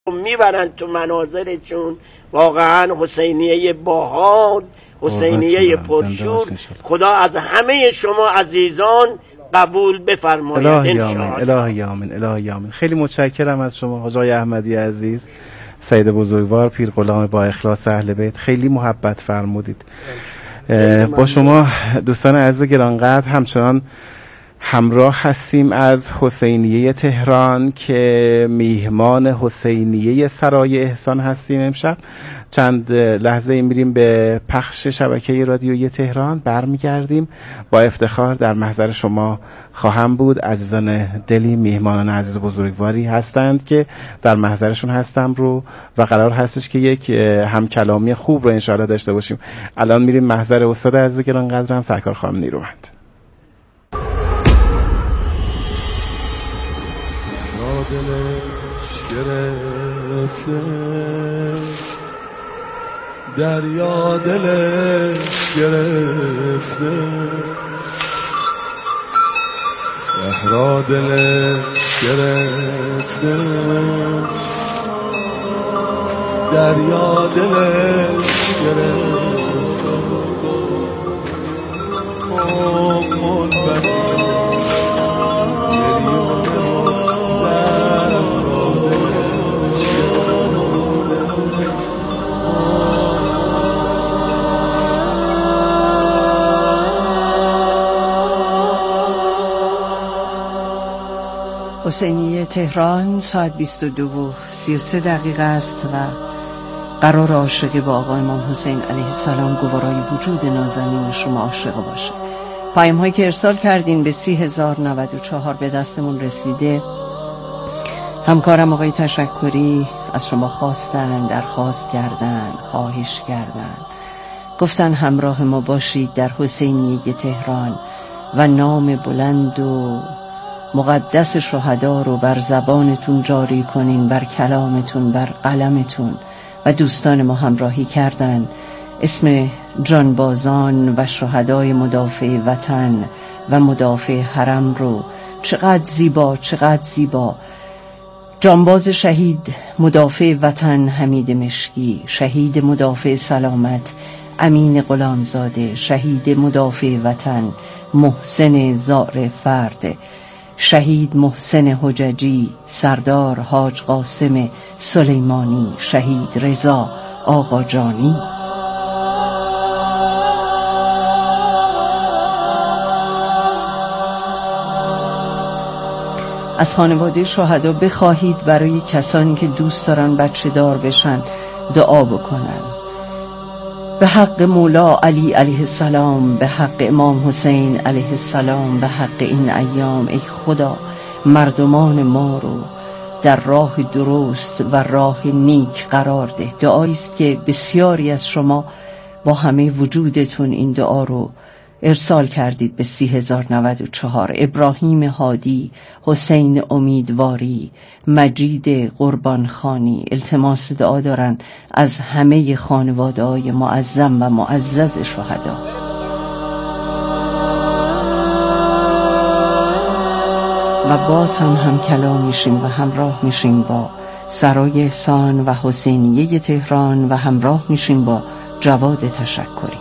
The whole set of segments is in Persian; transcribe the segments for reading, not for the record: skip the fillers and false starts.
میبرن تو مناظرشون. واقعا حسینیه باحال، حسینیه پرشور. خدا از همه شما عزیزان قبول بفرماید انشاءالله. الهی آمین، الهی آمین. خیلی متشکرم از شما حاج آقای احمدی عزیز، سید بزرگوار، پیر غلام با اخلاص اهل بیت. خیلی محبت فرمودید. با شما دوستان عزیز و گرانقدر همچنان همراه هستیم از حسینیه تهران که میهمان حسینیه سرای احسان هستیم. امشب چند لحظه میریم به پخش شبکه رادیویی تهران، برمیگردیم با افتخار در محضر شما خواهم بود. عزیزان دلی، میهمانان عزیز و بزرگواری هستند که در محضرشون هستم رو و قرار هستش که یک همکلامی خوب رو انشاءالله داشته باشیم. الان میریم محضر استاد عزیز و گرانقدرم سرکار خانم نیرومند. دلش گرفته، دریا دلش گرفته، صحرا دلش گرفته، دریا دلش گرفته، حسینیه تهران ساعت 22:33 است و قرار عاشقی با آقا امام حسین علیه السلام گوارای وجود نازنین شما عاشق باشه. پیام هایی که ارسال کردین به 30,094 به دستمون رسیده. همکارم آقای تشکری از شما خواستن، درخواست کردن، خواهش کردن، گفتن همراه ما باشید در حسینیه تهران و نام بلند و مقدس شهدا رو بر زبانتون جاری کنین، بر کلامتون، بر قلمتون. و دوستان ما همراهی کردن. اسم جانبازان و شهدای مدافع وطن و مدافع حرم رو چقدر زیبا، چقدر زیبا. جانباز شهید مدافع وطن حمید مشکی، شهید مدافع سلامت امین غلامزاده، شهید مدافع وطن محسن زار فرد، شهید محسن حججی، سردار حاج قاسم سلیمانی، شهید رضا آقاجانی. از خانواده شهدا بخواهید برای کسانی که دوست دارن بچه دار بشن دعا بکنن. به حق مولا علی علیه السلام، به حق امام حسین علیه السلام، به حق این ایام، ای خدا مردمان ما رو در راه درست و راه نیک قرار ده. دعایی است که بسیاری از شما با همه وجودتون این دعا رو ارسال کردید به 30,094. ابراهیم هادی، حسین امیدواری، مجید قربانخانی التماس دعا دارن از همه خانواده‌های معظم و معزز شهدا. و باز هم کلام میشیم و همراه میشیم با سرای احسان و حسینیه تهران و همراه میشیم با جواد تشکری.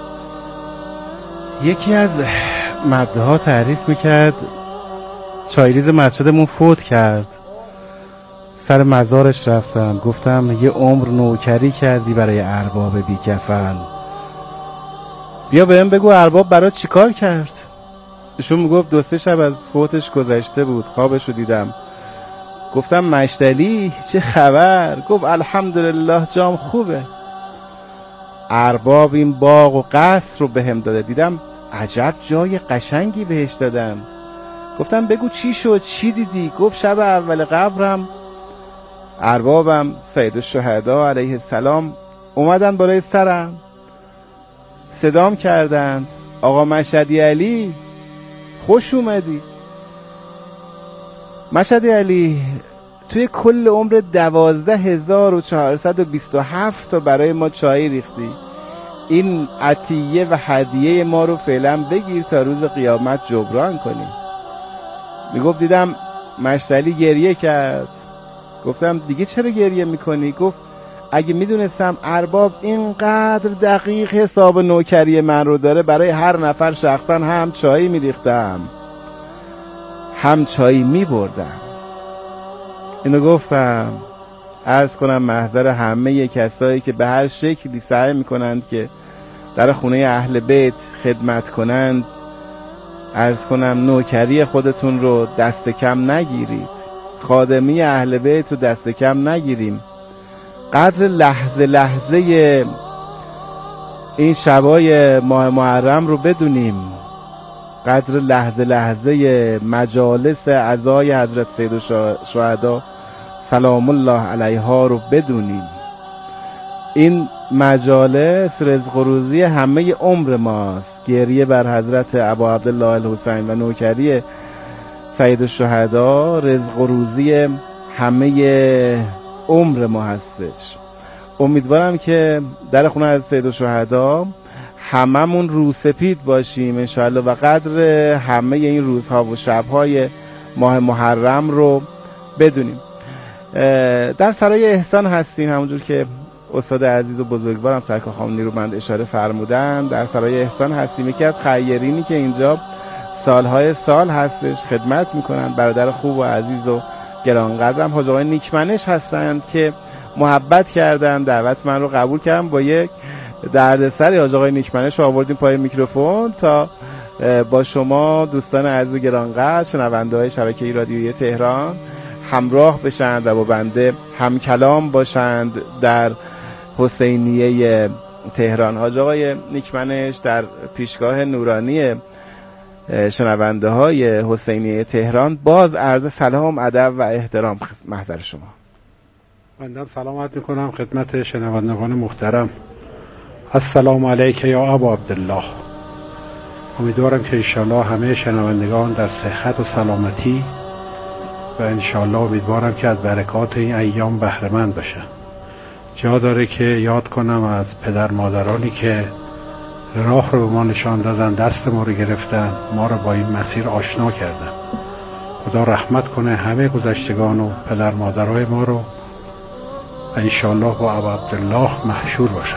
یکی از مدها تعریف میکرد چایریز مسجدمون فوت کرد، سر مزارش رفتم، گفتم یه عمر نوکری کردی برای ارباب بی کفن، بیا بهم بگو ارباب برات چیکار کرد. ایشون میگفت 2-3 شب از فوتش گذشته بود، خوابشو دیدم، گفتم مشتلی چه خبر؟ گفت الحمدلله جام خوبه، ارباب این باغ و قصر رو بهم داده، دیدم عجب جای قشنگی بهش دادن. گفتم بگو چی شد، چی دیدی؟ گفت شب اول قبرم اربابم سید الشهدا علیه السلام اومدن بالای سرم، صدام کردند آقا مشهدی علی خوش اومدی. مشهدی علی توی کل عمر 12,427 تا برای ما چای ریختی، این عطیه و هدیه ما رو فعلا بگیر تا روز قیامت جبران کنی. میگفت دیدم مشتلی گریه کرد، گفتم دیگه چرا گریه میکنی؟ گفت اگه میدونستم ارباب اینقدر دقیق حساب نوکری من رو داره برای هر نفر شخصا هم چایی میریختم هم چایی میبردم. اینو گفتم عرض کنم محضر همه کسایی که به هر شکلی سعی میکنند که در خونه اهل بیت خدمت کنند، عرض کنم نوکری خودتون رو دست کم نگیرید، خادمی اهل بیت رو دست کم نگیریم. قدر لحظه لحظه این شبای ماه محرم رو بدونیم، قدر لحظه لحظه مجالس عزای حضرت سید الشهدا سلام الله علیها رو بدونیم. این مجالس رزق و روزی همه عمر ماست. گریه بر حضرت ابا عبدالله الحسین و نوکری سید الشهدا رزق و روزی همه عمر ما هستش. امیدوارم که در خونه از سید الشهدا هممون روسپید باشیم انشاءالله و قدر همه این روزها و شبهای ماه محرم رو بدونیم. در سرای احسان هستیم، همونجور که استاد عزیز و بزرگوارم سرکار خانم نیرومند اشاره فرمودن. در سرای احسان هستیم، یکی از خیرینی که اینجا سالهای سال هستش خدمت میکنن، برادر خوب و عزیز و گرانقدرم حاج آقای نیکمنش هستند که محبت کردن، دعوت من رو قبول کردن. با یک دردسر حاج آقای نیکمنش رو آوردیم پای میکروفون تا با شما دوستان عزیز و گرانقدر شنونده های شبکه رادیویی تهران همراه بشند و با بنده هم کلام باشند در حسینیه تهران. حاج آقای نیکمنش در پیشگاه نورانی شنونده های حسینیه تهران باز عرض سلام، ادب و احترام محضر شما. بنده سلامت میکنم خدمت شنوندگان محترم. السلام علیک یا ابا عبدالله. امیدوارم که انشاءالله همه شنوندگان در صحت و سلامتی و انشاءالله امیدوارم که از برکات این ایام بهره مند باشن. جا داره که یاد کنم از پدر مادرانی که راه رو به ما نشان دادن، دست ما رو گرفتن، ما رو با این مسیر آشنا کردن. خدا رحمت کنه همه گذشتگان و پدر مادرای ما رو و انشاءالله با ابا عبدالله محشور باشن.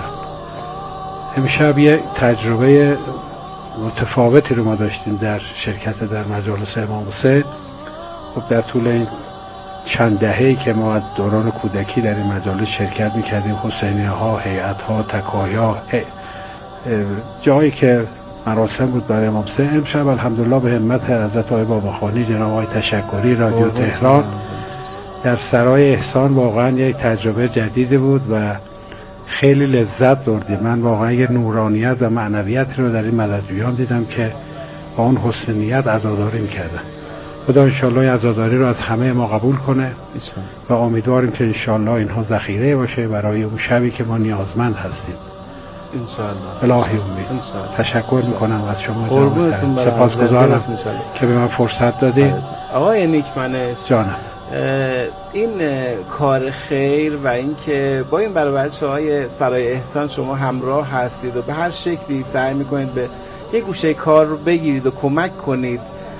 امشب یه تجربه متفاوتی رو ما داشتیم در شرکت در مجالس امام حسین. خب در طول این چند دهه‌ای که ما از دوران کودکی در این مجالس شرکت میکردیم، حسینیه ها، هیئت ها، تکایا، جایی که مراسم بود برای امام حسین، امشب الحمدلله به همت حضرت آقای باباخانی جناب آقای تشکری رادیو تهران در سرای احسان واقعا یک تجربه جدیدی بود و خیلی لذت بردیم. من واقعا یه نورانیت و معنویت رو در این مددجویان دیدم که با اون حسنیت عزاداری میکردن. خدا انشالله عزاداری رو از همه ما قبول کنه و امیدواریم که انشالله اینها ذخیره باشه برای اون شبی که ما نیازمند هستیم انشالله. الهی امید. تشکر میکنم از شما جناب، سپاسگزارم که به من فرصت دادید. آقای نیکمنش جانم، این کار خیر و این که با این برای بچه‌های سرای احسان شما همراه هستید و به هر شکلی سعی میکنید به یک گوشه کار رو بگیرید و کمک کنید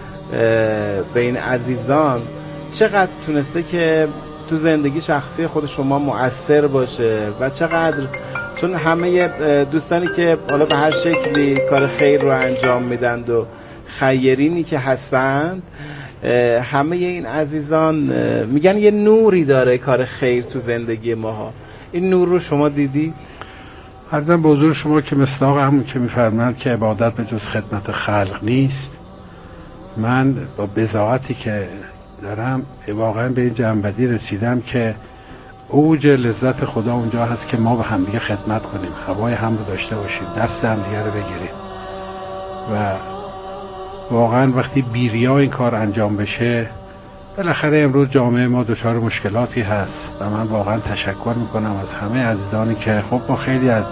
به این عزیزان، چقدر تونسته که تو زندگی شخصی خود شما مؤثر باشه و چقدر، چون همه دوستانی که حالا به هر شکلی کار خیر رو انجام میدند و خیرینی که هستند، همه این عزیزان میگن یه نوری داره کار خیر تو زندگی ماها. این نور رو شما دیدید؟ عرضم به حضور شما که مصداق همون که میفرمایند که عبادت به جز خدمت خلق نیست، من با بضاعتی که دارم واقعا به این جنبندی رسیدم که اوج لذت خدا اونجا هست که ما به همدیگه خدمت کنیم، هوای هم رو داشته باشیم، دست همدیگه رو بگیریم و واقعا وقتی بیریا این کار انجام بشه، بالاخره امروز جامعه ما دچار مشکلاتی هست و من واقعا تشکر میکنم از همه عزیزانی که خب با خیلی از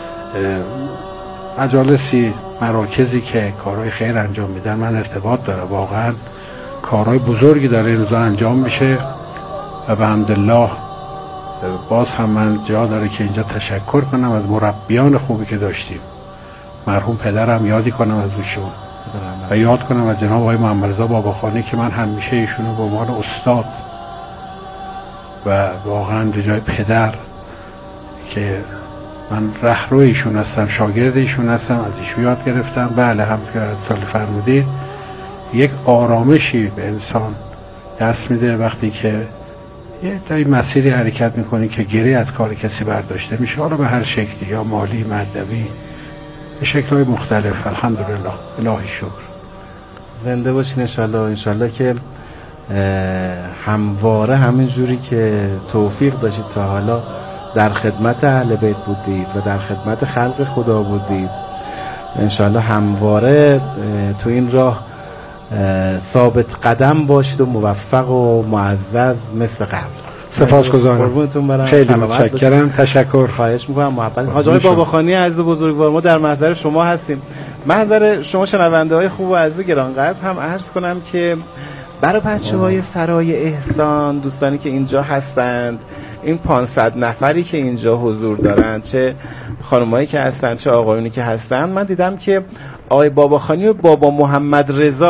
مجالسی، مراکزی که کارهای خیر انجام میدن من ارتباط دارم. واقعا کارهای بزرگی داره این روزا انجام میشه و به حمدالله باز هم من جا داره که اینجا تشکر کنم از مربیان خوبی که داشتیم. مرحوم پدرم یادی کنم از ایشون و یاد کنم از جناب آقای محمد رضا باباخانی که من همیشه ایشونو به عنوان استاد و واقعا به جای پدر که من رهرو ایشون هستم، شاگرد ایشون هستم، از ایشون یاد گرفتم. بله همونطور که از سال فرمودید یک آرامشی به انسان دست میده وقتی که یه تا مسیری حرکت میکنی که گری از کار کسی برداشته میشه، حالا به هر شکلی، یا مالی، مادی، به شکل‌های مختلف. الحمدلله، الهی شکر. زنده باشین انشالله که همواره همین جوری که توفیق داشتید تا حالا در خدمت اهل بیت بودید و در خدمت خلق خدا بودید، انشالله همواره تو این راه ثابت قدم باشید و موفق و معزز مثل قبل. سپاسگزارم، خیلی متشکرم. تشکر، خواهش میکنم. محبت حاج آقای باباخانی عزیز بزرگوار، ما در محضر شما هستیم. محضر شما شنونده های خوب و عزیز گرانقدر هم عرض کنم که برای بچه‌های سرای احسان، دوستانی که اینجا هستند، این 500 نفری که اینجا حضور دارند، چه خانمایی که هستند چه آقایونی که هستند، من دیدم که آقای باباخانی و بابا محمد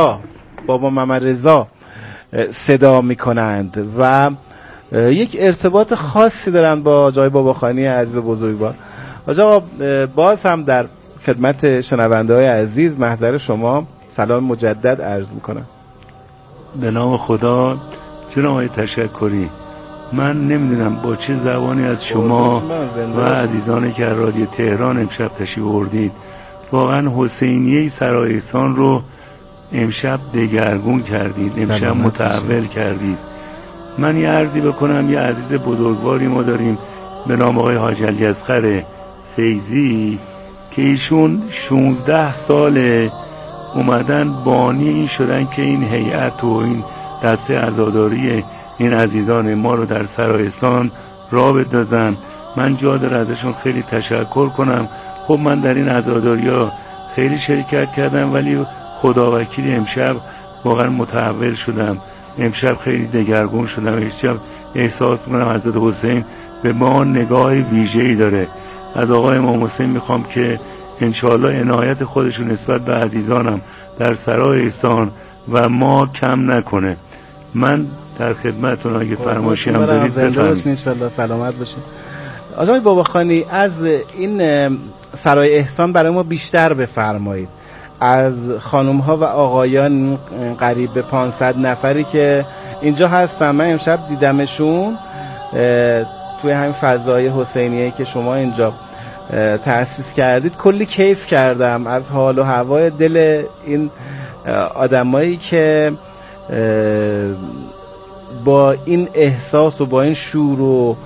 رضا صدا میکنند و یک ارتباط خاصی دارن با جای باباخانی عزیز بزرگوار. آقا باز هم در خدمت شنونده های عزیز محضر شما سلام مجدد عرض میکنم. به نام خدا. جناب آقای تشکری، من نمیدونم با چه زبانی از شما و عزیزانی که از رادیو تهران امشب تشریف آوردید واقعا حسینیه سرای احسان رو امشب دگرگون کردید، امشب متحول کردید. من یه عرضی بکنم، یه عزیز بزرگواری ما داریم به نام آقای حاج علیاصغر فیضی که ایشون 16 سال اومدن بانی این شدن که این هیئت و این دسته عزاداری این عزیزان ما رو در سرای احسان راه بندازن. من جا داره ازشون خیلی تشکر کنم. خب من در این عزاداری‌ها خیلی شرکت کردم ولی خداوکیلی امشب واقعا متحول شدم، امشب خیلی دگرگون شدم. امشب احساس می‌کنم حضرت حسین به ما نگاه ویژه‌ای داره. از آقای امام حسین میخوام که انشاءالله عنایت خودشون نسبت به عزیزانم در سرای احسان و ما کم نکنه. من در خدمتتون اگه فرمایشی هم دارید بفرمایید. انشاءالله سلامت باشین. آقای باباخانی، از این سرای احسان برای ما بیشتر بفرمایید. از خانم ها و آقایان قریب به 500 نفری که اینجا هستن، من امشب دیدمشون توی همین فضای حسینیه که شما اینجا تأسیس کردید، کلی کیف کردم از حال و هوای دل این آدمایی که با این احساس و با این شور و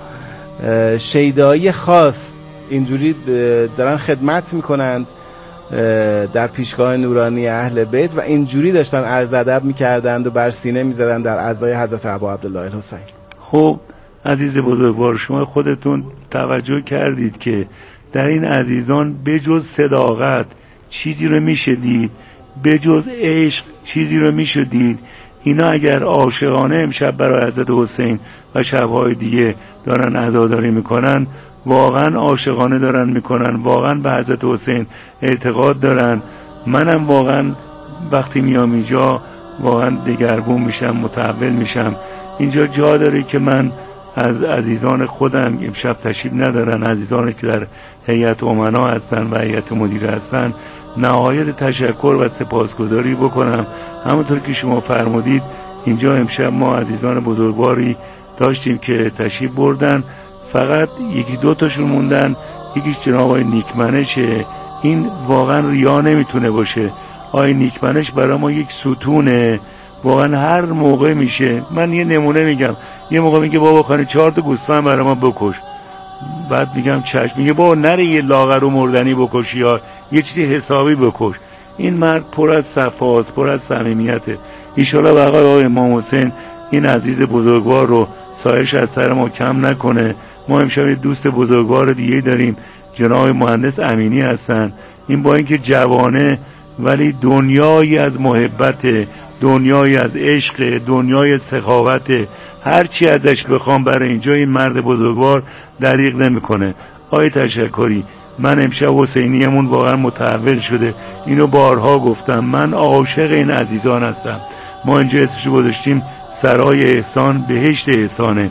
شیدایی خاص اینجوری دارن خدمت میکنند در پیشگاه نورانی اهل بیت و اینجوری داشتن عرض ادب میکردند و بر سینه میزدند در عزای حضرت ابا عبدالله الحسین. خب عزیز بزرگوار، شما خودتون توجه کردید که در این عزیزان بجز صداقت چیزی رو میشه دید، بجز عشق چیزی رو میشه دید. اینا اگر عاشقانه امشب برای حضرت حسین و شبهای دیگه دارن عزاداری میکنن، واقعا عاشقانه دارن میکنن، واقعا به حضرت حسین اعتقاد دارن. منم واقعا وقتی میام اینجا واقعا دگرگون میشم، متحول میشم. اینجا جا داره که من از عزیزان خودم امشب تشریف ندارن، عزیزانی که در هیئت امنا هستن و هیئت مدیره هستن، نهایت تشکر و سپاسگزاری بکنم. همونطور که شما فرمودید اینجا امشب ما عزیزان بزرگواری داشتیم که تشریف بردن، فقط یکی دو تاشون موندن. یکیش جناب آقای نیکمنشه. این واقعا ریا نمیتونه باشه. آقای نیکمنش برای ما یک ستونه، واقعا هر موقع میشه. من یه نمونه میگم، یه موقع میگه بابا خانه 4 تا گوسفند برای ما بکش، بعد میگم چشم. میگه بابا نره یه لاغر و مردنی بکشی یا یه چیزی حسابی بکش. این مرد پر از صفاست، پر از صمیمیته. ایشالا بقای آقای امام حسین این عزیز بزرگوار رو سایش از سر ما کم نکنه. ما امشب یه دوست بزرگوار دیگه داریم، جناب مهندس امینی هستن. این با اینکه جوانه ولی دنیایی از محبت، دنیایی از عشق، دنیای سخاوت، هر چی ازش بخوام برای اینجا این مرد بزرگوار دریغ نمیکنه. آقای تشکری، من امشب حسینیمون واقعا متحول شده. اینو بارها گفتم، من عاشق این عزیزان هستم. ما اینجا اسمشو گذاشتیم سرای احسان، بهشت احسانه.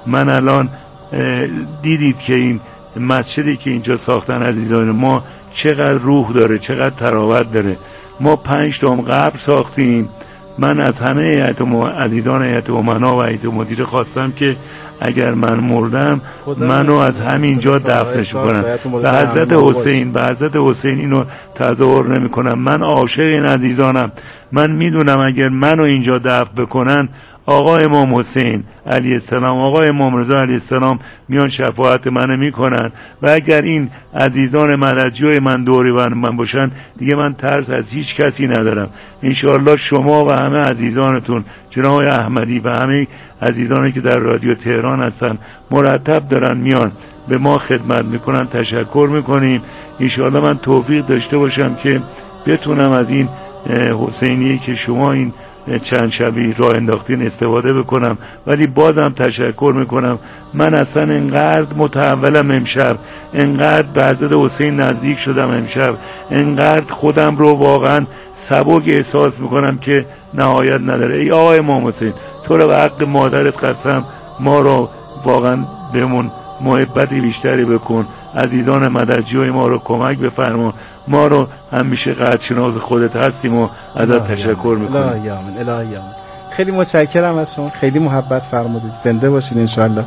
من الان دیدید که این مسجدی که اینجا ساختن عزیزان ما چقدر روح داره، چقدر تراوت داره. ما 5 تا قبر ساختیم. من از همه عزیزان هیئت امنا و هیئت مدیره خواستم که اگر من مردم منو از همینجا دفنش کنم. به حضرت حسین اینو تظاهر نمی کنم. من عاشق این عزیزانم. من میدونم اگر منو اینجا دفن بکنن آقا امام حسین علیه السلام، آقا امام رضا علیه السلام میان شفاعت منو میکنن و اگر این عزیزان مددجوی من دوری من باشن دیگه من ترس از هیچ کسی ندارم. انشاءالله شما و همه عزیزانتون جناب احمدی و همه عزیزانی که در رادیو تهران هستن مرتب دارن میان به ما خدمت میکنن. تشکر میکنیم. انشاءالله من توفیق داشته باشم که بتونم از این حسینیه که شما این چند شبی راه انداختین استفاده بکنم. ولی بازم تشکر میکنم. من اصلا انقدر متحولم امشب، انقدر به حضرت حسین نزدیک شدم امشب، انقدر خودم رو واقعا سبک احساس میکنم که نهایت نداره. ای آقای امام حسین، تو رو به حق مادرت قسم ما رو واقعا بهمون محبتی بیشتری بکن. عزیزان مددجوی ما رو کمک بفرما. ما رو همیشه قدرشناس خودت هستیم و ازت تشکر میکنیم. الهی آمین. خیلی متشکرم از شما. خیلی محبت فرمودید. زنده باشین انشالله.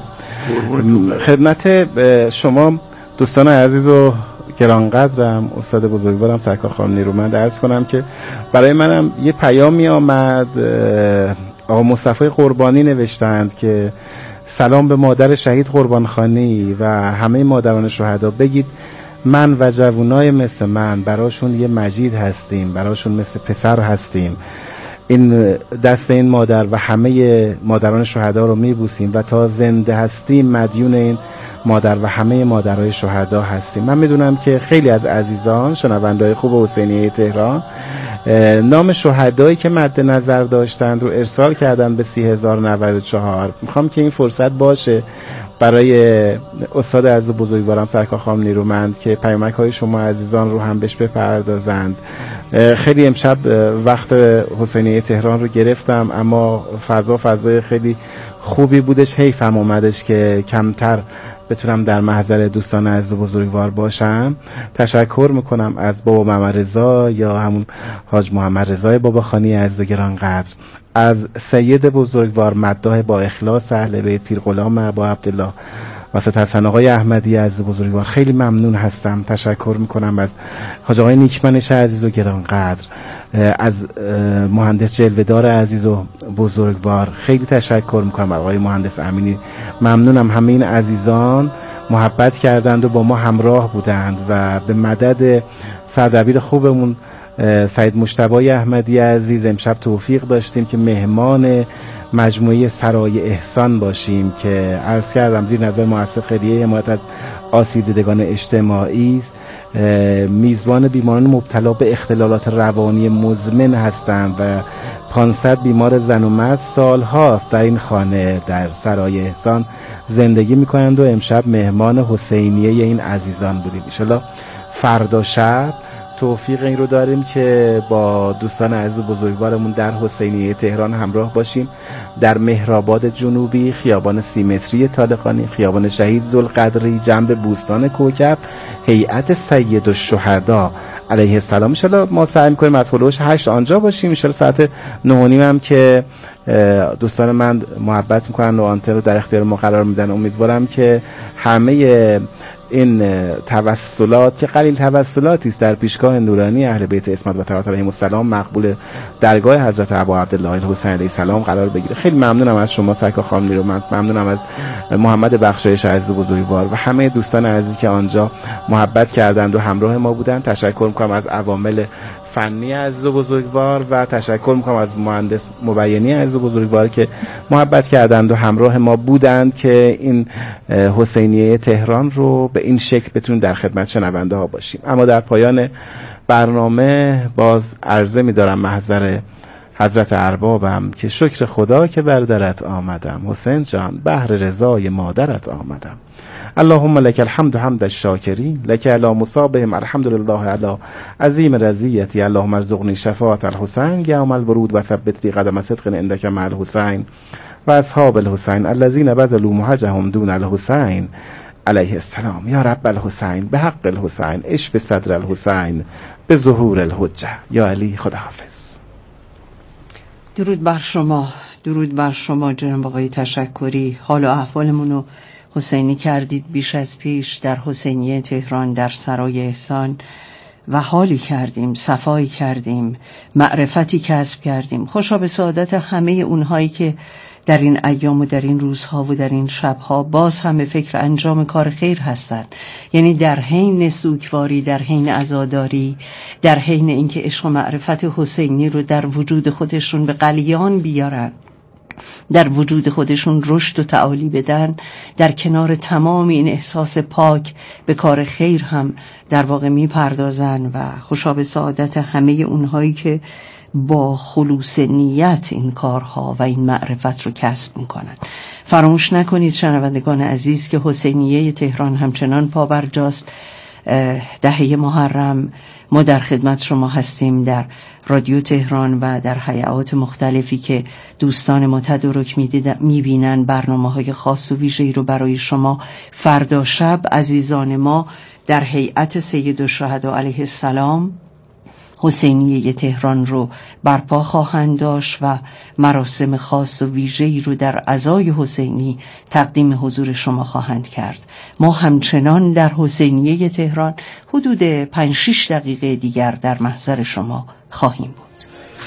خدمت شما دوستان عزیز و گرانقدرم استاد بزرگوارم سرکار خانم نیرومند عرض کنم که برای منم یه پیامی آمد. آقا مصطفی قربانی نوشتند که سلام به مادر شهید قربانخانی و همه مادران شهدا. بگید من و جوانای مثل من براشون یه مجید هستیم، براشون مثل پسر هستیم. این دست این مادر و همه مادران شهدا رو میبوسیم و تا زنده هستیم مدیون این مادر و همه مادرای شهدا هستیم. من میدونم که خیلی از عزیزان شنونده‌های خوب حسینیه تهران نام شهدایی که مد نظر داشتند رو ارسال کردن به 30,094. میخوام که این فرصت باشه برای استاد عزیز بزرگوارم سرکار خانم نیرومند که پیامک های شما عزیزان رو هم بهش بپردازند. خیلی امشب وقت حسینیه تهران رو گرفتم اما فضای خیلی خوبی بودش. حیفم اومدش که کمتر بتونم در محضر دوستان عزیز بزرگوار باشم. تشکر میکنم از بابا محمد رضا یا همون حاج محمد رضای باباخانی عزیز و گرانقدر، از سید بزرگوار مداح با اخلاص اهل بیت پیر غلام ابا عبدالله واسه حسن آقای احمدی عزیز بزرگوار. خیلی ممنون هستم. تشکر میکنم از حاج آقای نیکمنش عزیز و گرانقدر، از مهندس جلوه‌دار عزیز و بزرگوار. خیلی تشکر میکنم آقای مهندس امینی. ممنونم. همه این عزیزان محبت کردند و با ما همراه بودند و به مدد سردبیر خوبمون سید مجتبی احمدی عزیز امشب توفیق داشتیم که مهمان مجموعه سرای احسان باشیم که عرض کردم زیر نظر مؤسسه خیریه حمایت از آسیب دیدگان اجتماعی است. میزبان بیماران مبتلا به اختلالات روانی مزمن هستند و 500 بیمار زن و مرد سالهاست در این خانه در سرای احسان زندگی میکنند و امشب مهمان حسینیه این عزیزان بودیم. ان شاءالله فردا شب توفیق این رو داریم که با دوستان عزیز بزرگوارمون در حسینیه تهران همراه باشیم. در مهرآباد جنوبی، خیابان سیمتری طالقانی، خیابان شهید ذوالقدری، جنب بوستان کوکب، هیئت سید الشهدا علیه السلام. ان شاءالله ما سعی می‌کنیم از هلوش 8 آنجا باشیم. ان شاءالله ساعت 9:30 هم که دوستان من محبت میکنن و آنتن رو در اختیار ما قرار میدن. امیدوارم که همه این توسلات که قلیل توسلاتی است در پیشگاه نورانی اهل بیت عصمت و طهارت علیهم السلام مقبول درگاه حضرت ابا عبدالله الحسین علیه السلام قرار بگیره. خیلی ممنونم از شما سرکار خانم نیرومند. ممنونم از محمد بخشایش عزیز بزرگوار و همه دوستان عزیزی که آنجا محبت کردند و همراه ما بودند. تشکر میکنم از عوامل فنی عزیز و بزرگوار و تشکر میکنم از مهندس مبینی عزیز و بزرگوار که محبت کردند و همراه ما بودند که این حسینیه تهران رو به این شکل بتونیم در خدمت شنونده ها باشیم. اما در پایان برنامه باز عرضه می‌دارم محضر حضرت اربابم که شکر خدا که بر درت آمدم، حسین جان بهر رضای مادرت آمدم. اللهم لك الحمد حمد الشاکرین، لك علی مصابهم الحمدلله علی عظیم رضیتی. اللهم ارزقنی شفاعت الحسین یوم الورود و ثبت لی قدم صدق عندك مع الحسین و اصحاب الحسین الذین بذلوا مهجهم دون الحسین علیه السلام. یا رب الحسین به حق الحسین اشف صدر الحسین به ظهور الحجه. یا علی خداحافظ. درود بر شما، درود بر شما جناب آقای تشکری. حال و احوالمونو حسینی کردید بیش از پیش در حسینیه تهران در سرای احسان و حالی کردیم، صفایی کردیم، معرفتی کسب کردیم. خوشا به سعادت همه اونهایی که در این ایام و در این روزها و در این شبها باز هم به فکر انجام کار خیر هستند. یعنی در حین سوگواری، در حین عزاداری، در حین اینکه عشق و معرفت حسینی رو در وجود خودشون به غلیان بیارن، در وجود خودشون رشد و تعالی بدن، در کنار تمام این احساس پاک به کار خیر هم در واقع می پردازن و خوشا به سعادت همه اونهایی که با خلوص نیت این کارها و این معرفت رو کسب میکنن. فراموش نکنید شنوندگان عزیز که حسینیه تهران همچنان پابرجاست. دهه محرم ما در خدمت شما هستیم در رادیو تهران و در هیئات مختلفی که دوستان ما تدارک میبینن برنامه‌های خاص و ویژه‌ای رو برای شما. فردا شب عزیزان ما در هیئت سید الشهدا علیه السلام حسینیه تهران رو برپا خواهند داشت و مراسم خاص و ویژه‌ای رو در عزای حسینی تقدیم حضور شما خواهند کرد. ما همچنان در حسینیه تهران حدود 5-6 دقیقه دیگر در محضر شما خواهیم بود.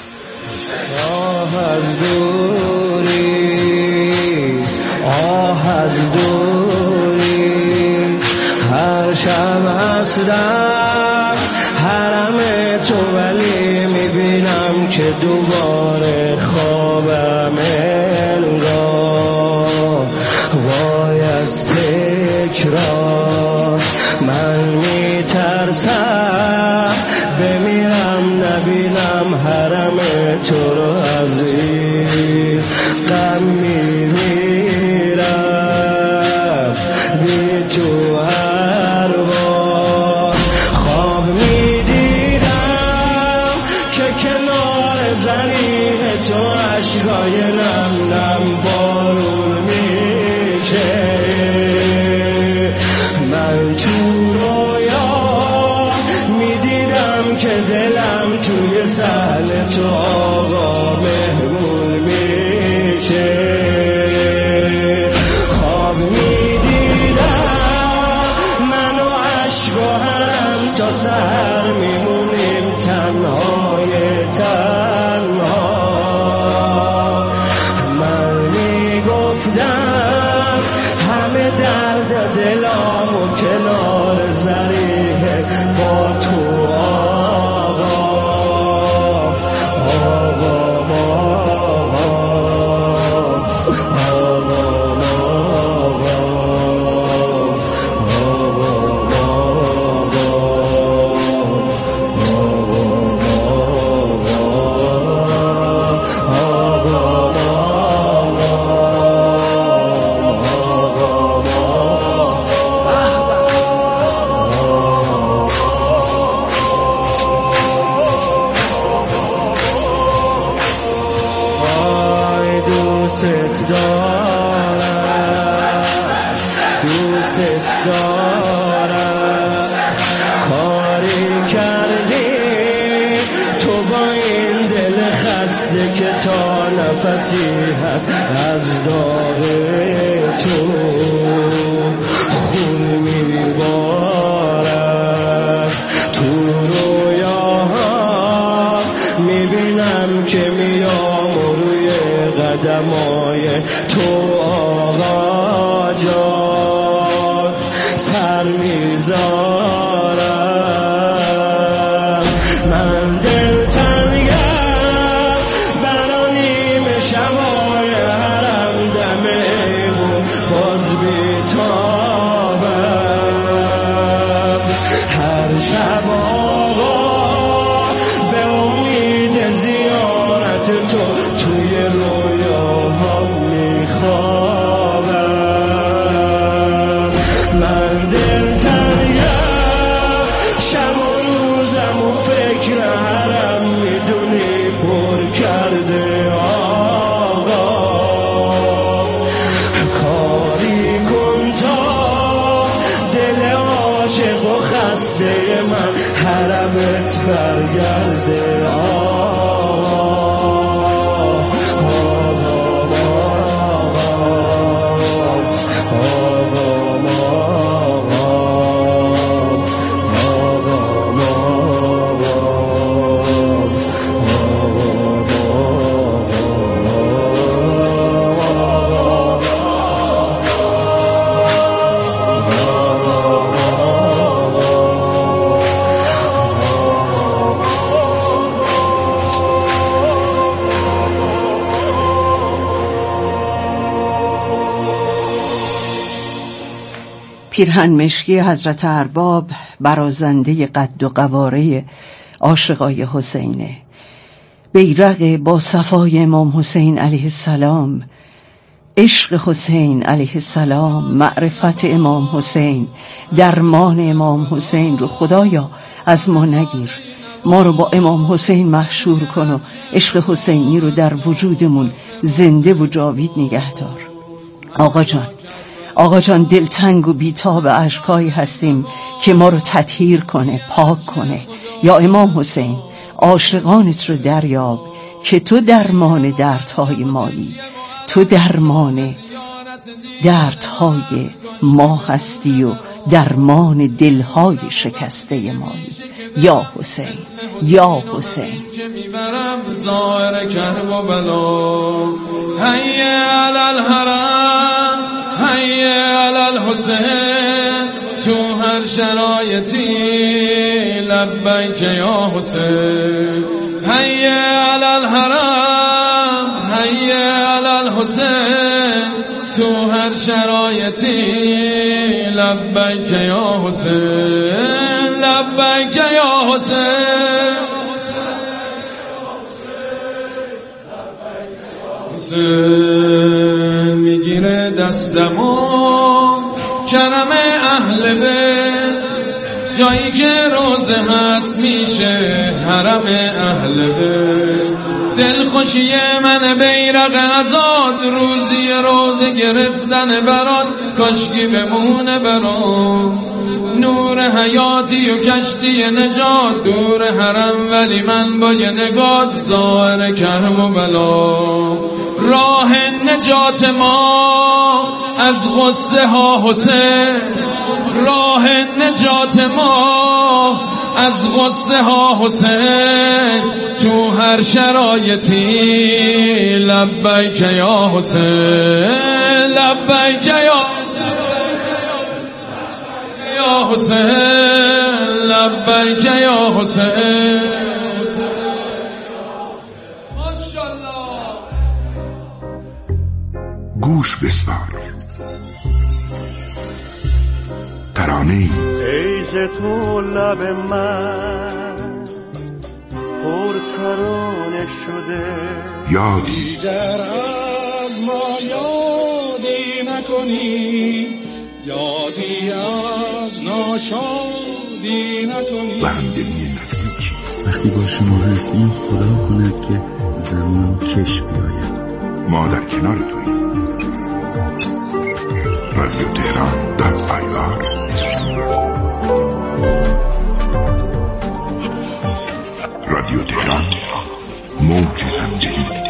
آه از دوری هر شب هستم حرم تو، ولی میبینم که دوباره خوابم انگار. وای از تکرار من میترسم بمیرم نبینم حرم تو رو، از این غم میمیرم بی تو هر بار. خواب میدیدم که کنار زمین تو عشقای نم نم بارون میشه. من تو رویا میدیدم که دلم توی صحن تو آقا مهمون میشه. خواب میدیدم من و عشق و حرم تا سحر میمونیم تنهای تنها. من میگفتم همه درد دلام و کنار زریح با تو آقا دوست دارم. کاری کردی تو با این دل خسته که تا نفسی هست از داغ تو خون میبارد. تو رویاها میبینم که میام روی قدمای تو آقا جان سر میذارم. من دل تنگم برا نیمه شبای حرم دم ایمون باز بیتابم. هر شب آقا به امید زیارت تو توی رویاها میخوابم. من دل تنگم شب و روزم و فکر حرم میدونی پر کرده آقا. خواسته من حرمت برگرده. پیرهن مشکی حضرت ارباب برازنده قد و قواره عاشقای حسینه. بیرق با صفای امام حسین علیه السلام، عشق حسین علیه السلام، معرفت امام حسین، درمان امام حسین رو خدایا از ما نگیر. ما رو با امام حسین محشور کن و عشق حسینی رو در وجودمون زنده و جاوید نگه دار. آقا جان دلتنگ و بیتاب اشکایی هستیم که ما رو تطهیر کنه، پاک کنه. یا امام حسین عاشقانت رو دریاب که تو درمان دردهای مایی، تو درمان دردهای ما هستی و درمان دلهای شکسته مایی. یا حسین، یا حسین. که میبرم ظاهر کرب و بلا، حی علی الحرم، حی علی الحسین، تو هر شرایطی لبیک یا حسین. حی علی الحرم، حی علی الحسین، تو هر شرایطی لبیک یا حسین، لبیک یا حسین. حسین میگیره دستمو کرم اهل بیت، جایی که روزه هست میشه حرم اهل بیت. دلخوشی من بیرق ازاد، روزی روزه گرفتن برات، کاشکی بمونه برات. نور حیاتی و کشتی نجات، دور حرم ولی من با یه نگاه ظاهر کرب و بلا. راه نجات ما از غصه ها حسین، راه نجات ما از غصه ها حسین، تو هر شرایطی لبیک یا حسین، لبیک یا حسین، لبیک یا حسین. گوش بسپار ترانه‌ای ای ز تو لب من پر ترانه شده، یادی در از ما یادی نکنی، یادی از ناشادی نکنی. و همدلی نزدیک. وقتی با شما هستیم خدا کند که زمان کش بیاید. ما در کنار توییم. رادیو تهران .ir. رادیو تهران، موج همدلی.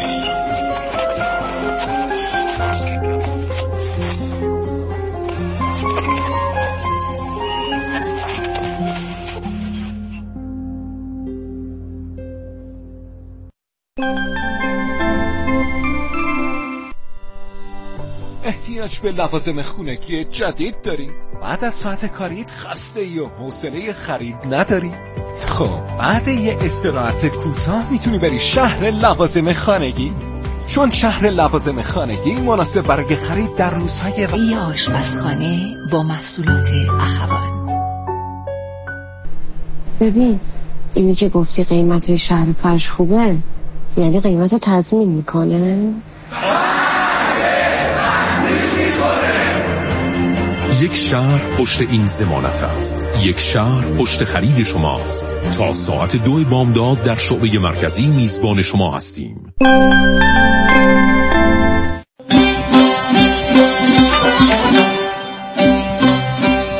احتیاج به لوازم خونگی جدید داری؟ بعد از ساعت کاریت خسته و حوصله خرید نداری؟ خب بعد یه استراحت کوتاه میتونی بری شهر لوازم خانگی، چون شهر لوازم خانگی مناسب برای خرید در روزهای یه آشپزخانه با محصولات اخوان. ببین اینی که گفتی قیمت شهر فرش خوبه، یعنی قیمت رو تضمین میکنه؟ یک شهر پشت این ضمانت است. یک شهر پشت خرید شماست. تا ساعت 2 بامداد در شعبه مرکزی میزبان شما هستیم.